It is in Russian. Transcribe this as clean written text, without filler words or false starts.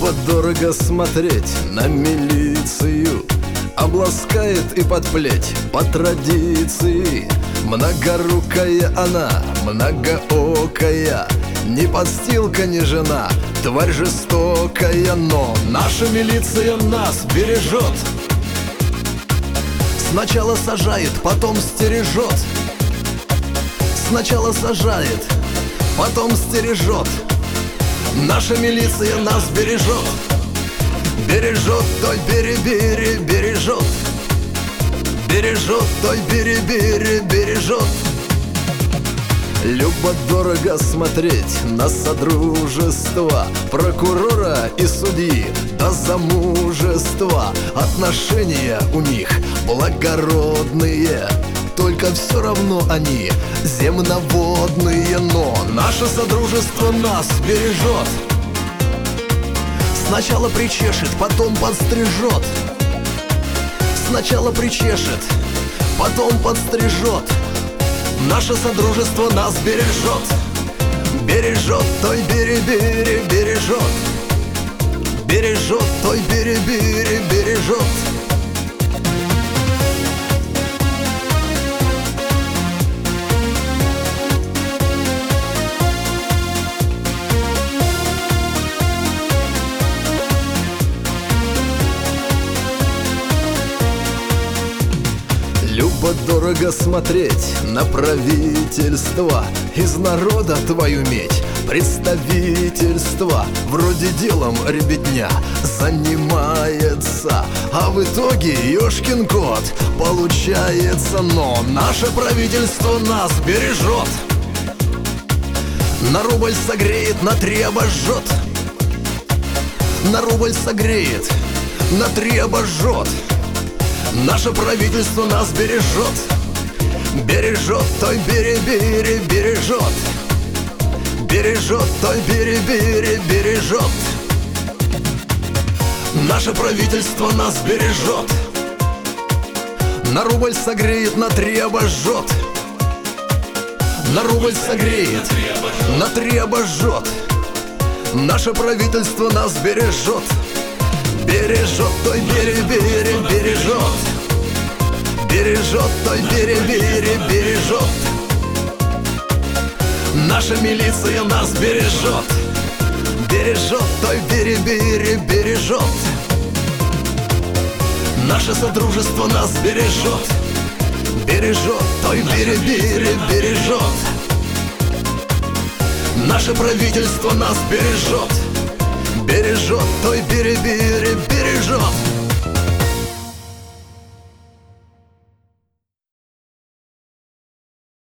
Любо-дорого смотреть на милицию, обласкает и под плеть по традиции. Многорукая она, многоокая, ни подстилка, ни жена, тварь жестокая. Но наша милиция нас бережет. Сначала сажает, потом стережет. Сначала сажает, потом стережет. Наша милиция нас бережет. Бережет, той бери-бери, бережет. Бережет, той бери-бери, бережет. Любо-дорого смотреть на содружество прокурора и судьи до замужества. Отношения у них благородные, только все равно они земноводные. Но наше содружество нас бережет. Сначала причешет, потом подстрижет. Сначала причешет, потом подстрижет. Наше содружество нас бережет. Бережет, той бери-бери, бережет. Бережет, той бери-бери, бережет. Любо-дорого смотреть на правительство, из народа твою медь представительство. Вроде делом ребятня занимается, а в итоге ёшкин кот получается. Но наше правительство нас бережет. На рубль согреет, на 3 обожжет. На рубль согреет, на 3 обожжет. Наше правительство нас бережет. Бережет, той бери-бери, бережет. Бережет, той бери-бери, бережет. Наше правительство нас бережет. На рубль согреет, на 3 обожжет. На рубль согреет, на 3 обожжет. Наше правительство нас бережет. Бережет, той бери-бери, бережет. Бережет, той бери-бери, бережет. Наша милиция нас бережет. Бережет, той бери-бери, бережет. Наше содружество нас бережет. Бережет, той бери-бери, бережет. Наше правительство нас бережет. Бережет, той бери-бери, бережет.